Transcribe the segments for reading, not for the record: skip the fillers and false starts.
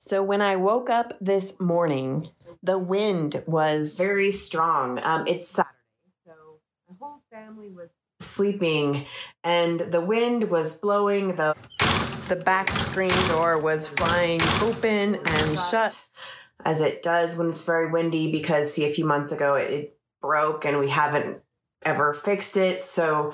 So when I woke up this morning, the wind was very strong. It's Saturday, so the whole family was sleeping, and the wind was blowing. The back screen door was flying open and shut, as it does when it's very windy, because, see, a few months ago it broke and we haven't ever fixed it. So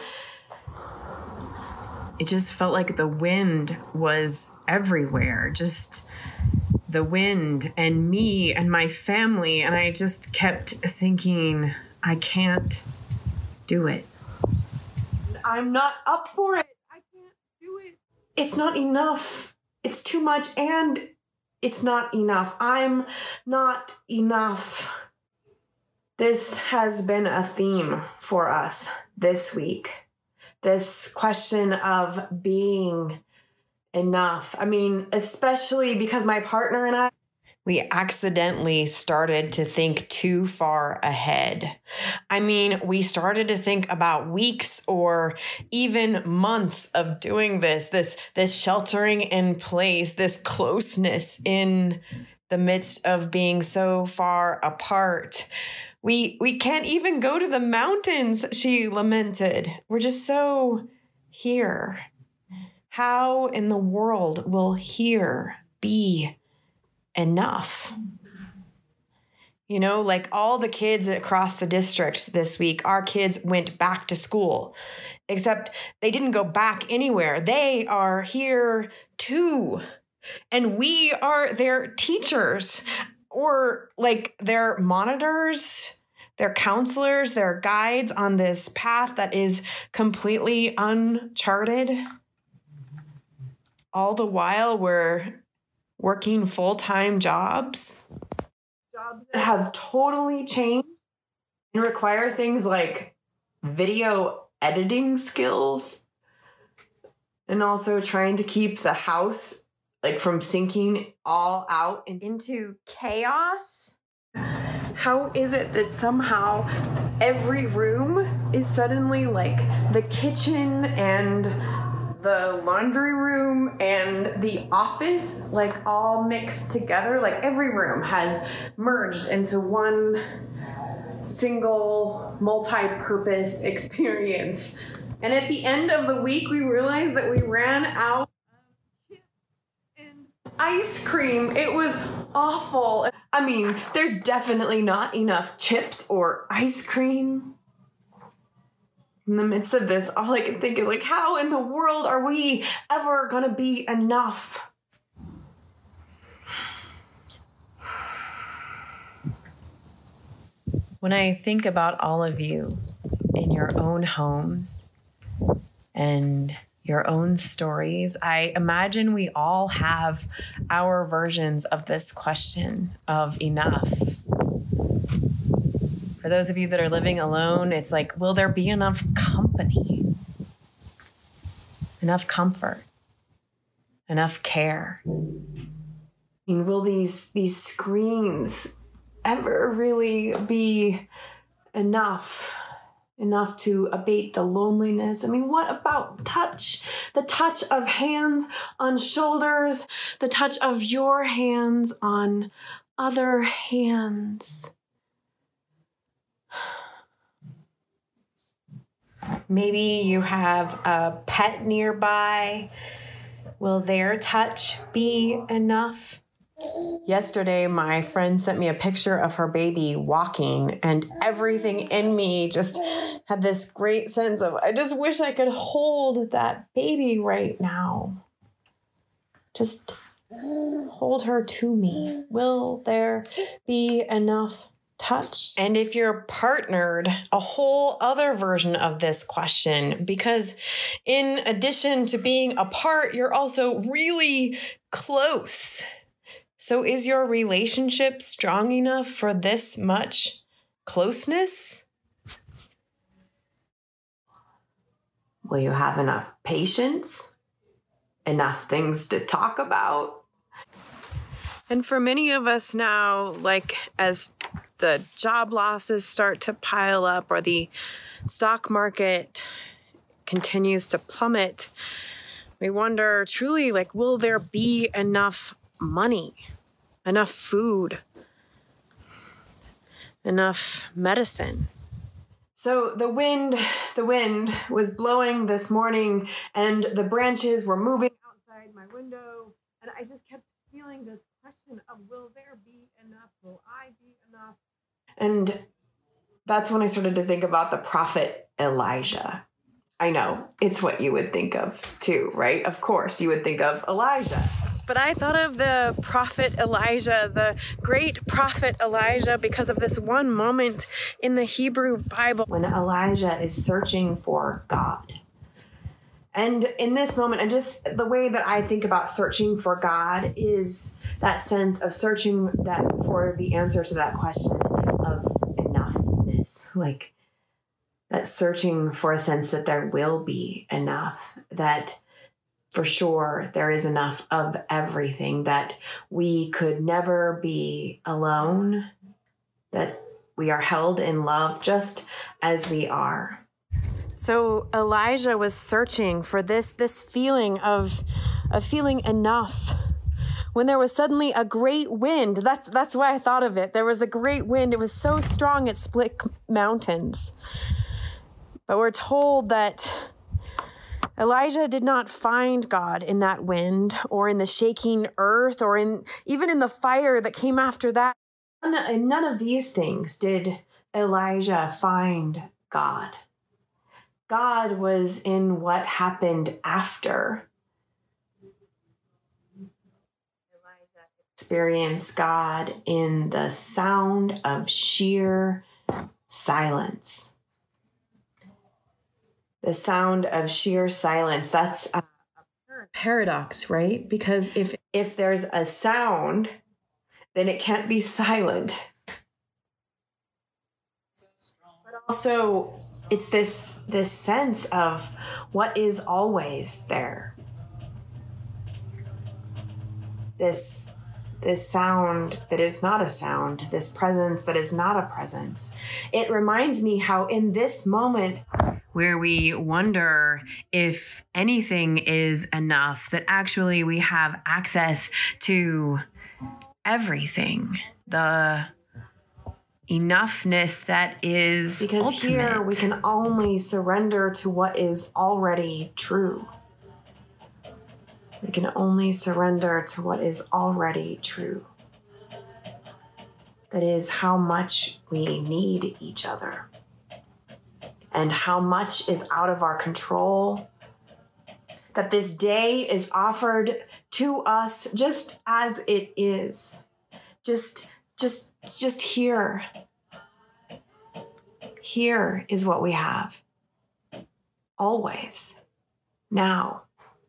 it just felt like the wind was everywhere. Just the wind and me and my family. And I just kept thinking, I can't do it. I'm not up for it. I can't do it. It's not enough. It's too much, and it's not enough. I'm not enough. This has been a theme for us this week. This question of being enough. I mean, especially because my partner and I, we accidentally started to think too far ahead. I mean, we started to think about weeks or even months of doing this sheltering in place, this closeness in the midst of being so far apart. We can't even go to the mountains, she lamented. We're just so here. How in the world will here be enough? You know, like all the kids across the district this week, our kids went back to school, except they didn't go back anywhere. They are here too. And we are their teachers, or like their monitors, their counselors, their guides on this path that is completely uncharted. All the while we're working full-time jobs that have totally changed and require things like video editing skills, and also trying to keep the house like from sinking all out into chaos. How is it that somehow every room is suddenly like the kitchen and the laundry room and the office, like all mixed together? Like every room has merged into one single multi-purpose experience. And at the end of the week, we realized that we ran out of chips and ice cream. It was awful. I mean, there's definitely not enough chips or ice cream. In the midst of this, all I can think is like, how in the world are we ever going to be enough? When I think about all of you in your own homes and your own stories, I imagine we all have our versions of this question of enough. For those of you that are living alone, it's like, will there be enough company, enough comfort, enough care? I mean, will these screens ever really be enough to abate the loneliness? I mean, what about touch? The touch of hands on shoulders, the touch of your hands on other hands. Maybe you have a pet nearby. Will their touch be enough? Yesterday, my friend sent me a picture of her baby walking, and everything in me just had this great sense of, I just wish I could hold that baby right now. Just hold her to me. Will there be enough touch? And if you're partnered, a whole other version of this question, because in addition to being apart, you're also really close. So is your relationship strong enough for this much closeness? Will you have enough patience? Enough things to talk about? And for many of us now, like as the job losses start to pile up or the stock market continues to plummet, we wonder truly, like, will there be enough money? enough food, enough medicine. So the wind was blowing this morning, and the branches were moving outside my window, and I just kept feeling this question of, will there be enough? Will I be enough? And that's when I started to think about the prophet Elijah. I know, it's what you would think of too, right? Of course, you would think of Elijah. But I thought of the prophet Elijah, the great prophet Elijah, because of this one moment in the Hebrew Bible when Elijah is searching for God. And in this moment, and just the way that I think about searching for God is that sense of searching for the answer to that question of enoughness, like that searching for a sense that there will be enough, that for sure there is enough of everything, that we could never be alone, that we are held in love just as we are. So Elijah was searching for this feeling of feeling enough. When there was suddenly a great wind, that's why I thought of it. There was a great wind. It was so strong it split mountains. But we're told that Elijah did not find God in that wind or in the shaking earth or even in the fire that came after that. In none of these things did Elijah find God. God was in what happened after. Elijah experienced God in the sound of sheer silence. The sound of sheer silence. That's a paradox, right? Because if there's a sound, then it can't be silent. But also, it's this sense of what is always there. This sound that is not a sound, this presence that is not a presence. It reminds me how in this moment where we wonder if anything is enough, that actually we have access to everything, the enoughness that is because ultimate. Here we can only surrender to what is already true. We can only surrender to what is already true. That is how much we need each other and how much is out of our control. That this day is offered to us just as it is. Just here. Here is what we have. Always. Now.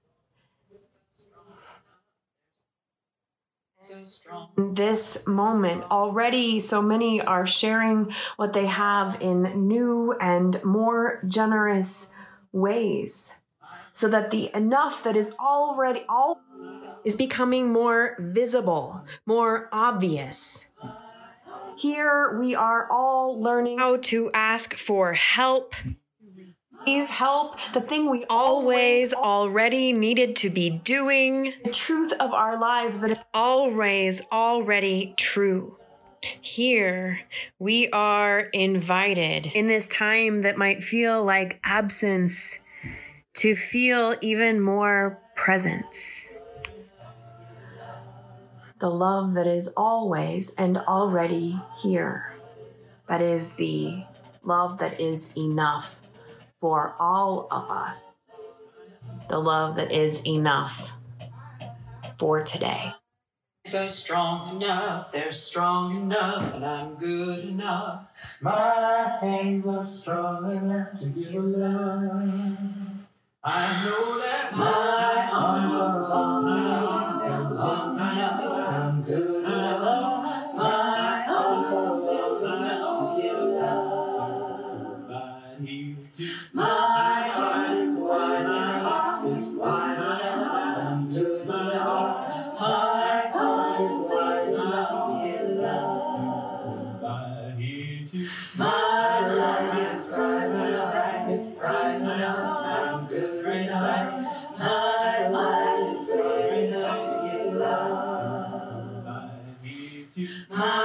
This moment, already so many are sharing what they have in new and more generous ways, so that the enough that is already is becoming more visible, more obvious. Here we are all learning how to ask for help. Help, the thing we always already needed to be doing, the truth of our lives that is always already true. Here we are invited in this time that might feel like absence to feel even more presence. The love that is always and already here. That is the love that is enough for all of us. The love that is enough for today. They're strong enough, they're strong enough, and I'm good enough. My hands are strong enough to give love. I know that my arms are strong enough, and long enough, I'm good enough. My arms are strong enough to give love. My heart is wide enough, it's wide enough, I'm good enough. My heart is wide enough to give love. My life is bright enough, it's bright enough, I'm good enough. My life is bright enough to My